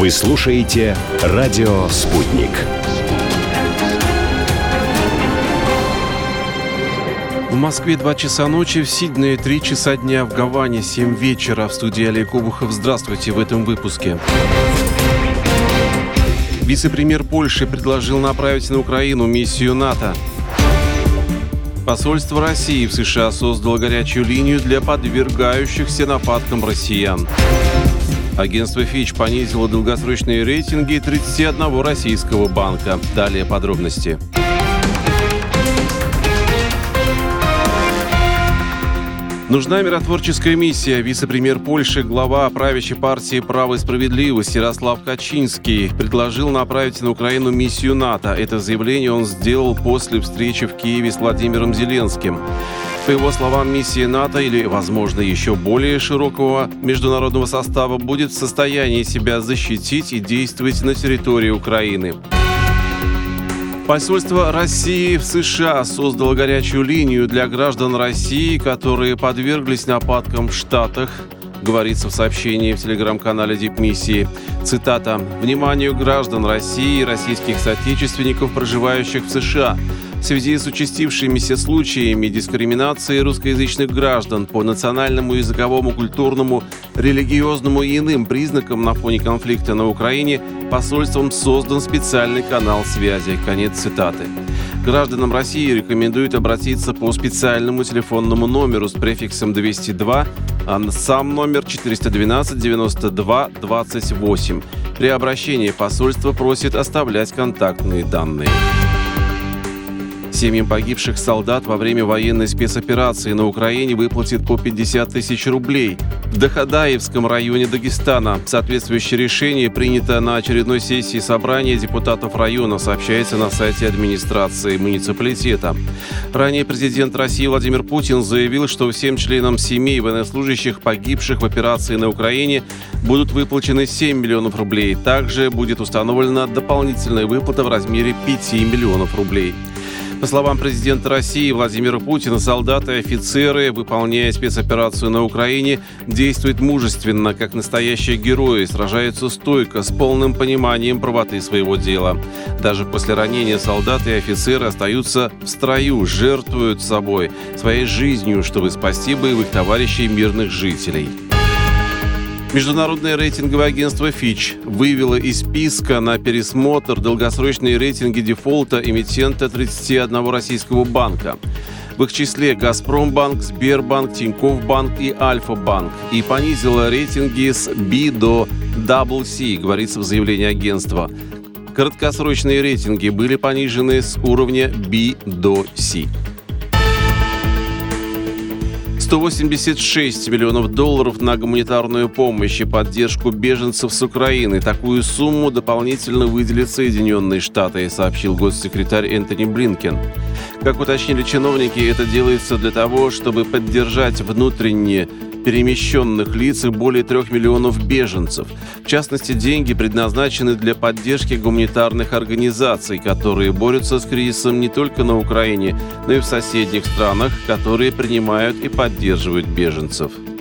Вы слушаете «Радио Спутник». В Москве 2 часа ночи, в Сиднее 3 часа дня, в Гаване 7 вечера. В студии Олег Обухов. Здравствуйте в этом выпуске. Вице-премьер Польши предложил направить на Украину миссию НАТО. Посольство России в США создало горячую линию для подвергающихся нападкам россиян. Агентство Fitch понизило долгосрочные рейтинги 31 российского банка. Далее подробности. Нужна миротворческая миссия. Вице-премьер Польши, глава правящей партии «Право и справедливость» Ярослав Качинский предложил направить на Украину миссию НАТО. Это заявление он сделал после встречи в Киеве с Владимиром Зеленским. По его словам, миссия НАТО или, возможно, еще более широкого международного состава будет в состоянии себя защитить и действовать на территории Украины. Посольство России в США создало горячую линию для граждан России, которые подверглись нападкам в Штатах, говорится в сообщении в телеграм-канале Дипмиссии. Цитата. «Вниманию граждан России и российских соотечественников, проживающих в США, в связи с участившимися случаями дискриминации русскоязычных граждан по национальному, языковому, культурному, религиозному и иным признакам на фоне конфликта на Украине посольством создан специальный канал связи». Конец цитаты. Гражданам России рекомендуют обратиться по специальному телефонному номеру с префиксом 202, а сам номер 412 92 28. При обращении посольство просит оставлять контактные данные. Семьям погибших солдат во время военной спецоперации на Украине выплатит по 50 тысяч рублей. В Дахадаевском районе Дагестана соответствующее решение принято на очередной сессии собрания депутатов района, сообщается на сайте администрации муниципалитета. Ранее президент России Владимир Путин заявил, что всем членам семей военнослужащих, погибших в операции на Украине, будут выплачены 7 миллионов рублей. Также будет установлена дополнительная выплата в размере 5 миллионов рублей. По словам президента России Владимира Путина, солдаты и офицеры, выполняя спецоперацию на Украине, действуют мужественно, как настоящие герои, сражаются стойко, с полным пониманием правоты своего дела. Даже после ранения солдаты и офицеры остаются в строю, жертвуют собой, своей жизнью, чтобы спасти боевых товарищей мирных жителей. Международное рейтинговое агентство Fitch вывело из списка на пересмотр долгосрочные рейтинги дефолта эмитента 31 российского банка. В их числе «Газпромбанк», «Сбербанк», «Тинькофф-банк» и «Альфа-банк». И понизило рейтинги с B до CC, говорится в заявлении агентства. Краткосрочные рейтинги были понижены с уровня B до C. 186 миллионов долларов на гуманитарную помощь и поддержку беженцев с Украины. Такую сумму дополнительно выделят Соединенные Штаты, сообщил госсекретарь Энтони Блинкен. Как уточнили чиновники, это делается для того, чтобы поддержать внутренне перемещенных лиц и более 3 миллионов беженцев. В частности, деньги предназначены для поддержки гуманитарных организаций, которые борются с кризисом не только на Украине, но и в соседних странах, которые принимают и поддерживают беженцев.